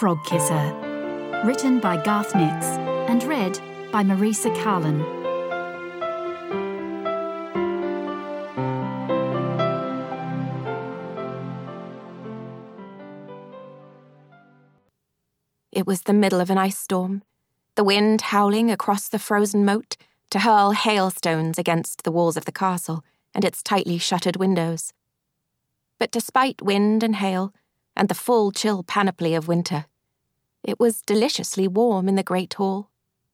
Frogkisser. Written by Garth Nix and read by Marisa Callan. It was the middle of an ice storm, the wind howling across the frozen moat to hurl hailstones against the walls of the castle and its tightly shuttered windows. But despite wind and hail, and the full chill panoply of winter, it was deliciously warm in the great hall.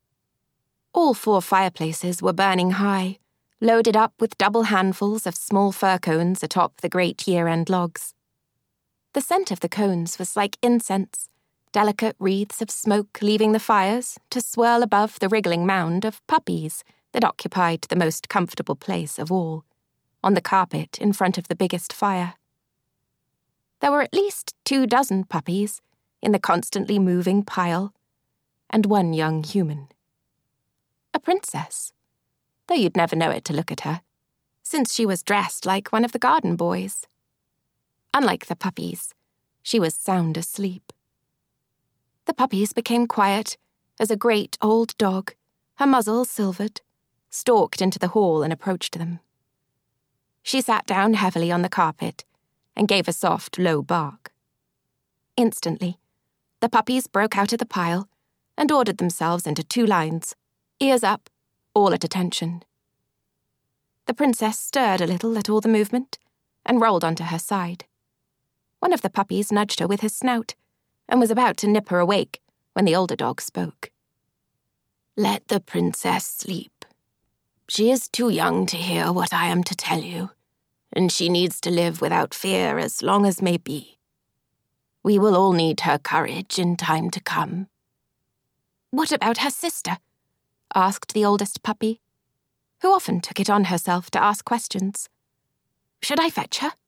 All 4 fireplaces were burning high, loaded up with double handfuls of small fir cones atop the great year-end logs. The scent of the cones was like incense, delicate wreaths of smoke leaving the fires to swirl above the wriggling mound of puppies that occupied the most comfortable place of all, on the carpet in front of the biggest fire. There were at least 24 puppies in the constantly moving pile, and 1 young human. A princess, though you'd never know it to look at her, since she was dressed like one of the garden boys. Unlike the puppies, she was sound asleep. The puppies became quiet as a great old dog, her muzzle silvered, stalked into the hall and approached them. She sat down heavily on the carpet and gave a soft, low bark. Instantly, the puppies broke out of the pile and ordered themselves into 2 lines, ears up, all at attention. The princess stirred a little at all the movement and rolled onto her side. One of the puppies nudged her with his snout and was about to nip her awake when the older dog spoke. "Let the princess sleep. She is too young to hear what I am to tell you, and she needs to live without fear as long as may be. We will all need her courage in time to come." "What about her sister?" asked the oldest puppy, who often took it on herself to ask questions. "Should I fetch her?"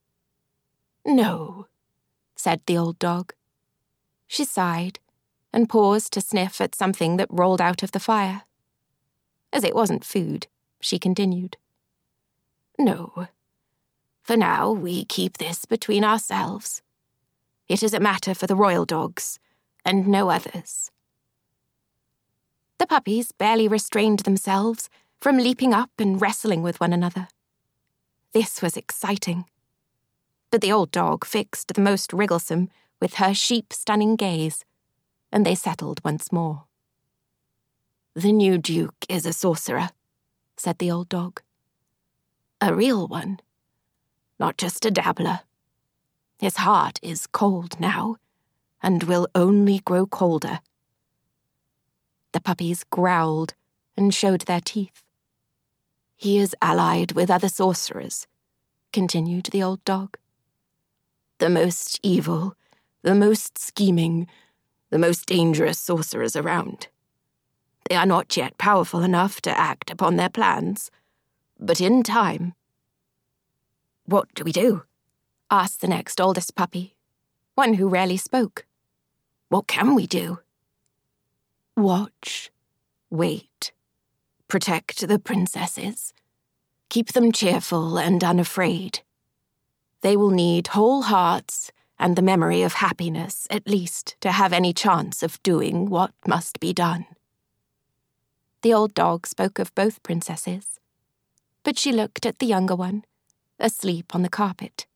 "No," said the old dog. She sighed and paused to sniff at something that rolled out of the fire. As it wasn't food, she continued. "No. For now, we keep this between ourselves. It is a matter for the royal dogs, and no others." The puppies barely restrained themselves from leaping up and wrestling with one another. This was exciting. But the old dog fixed the most wrigglesome with her sheep-stunning gaze, and they settled once more. "The new duke is a sorcerer," said the old dog. "A real one, not just a dabbler. His heart is cold now, and will only grow colder." The puppies growled and showed their teeth. "He is allied with other sorcerers," continued the old dog. "The most evil, the most scheming, the most dangerous sorcerers around. They are not yet powerful enough to act upon their plans, but in time—" "What do we do?" asked the next oldest puppy, one who rarely spoke. "What can we do?" "Watch, wait, protect the princesses, keep them cheerful and unafraid. They will need whole hearts and the memory of happiness, at least, to have any chance of doing what must be done." The old dog spoke of both princesses, but she looked at the younger one, asleep on the carpet.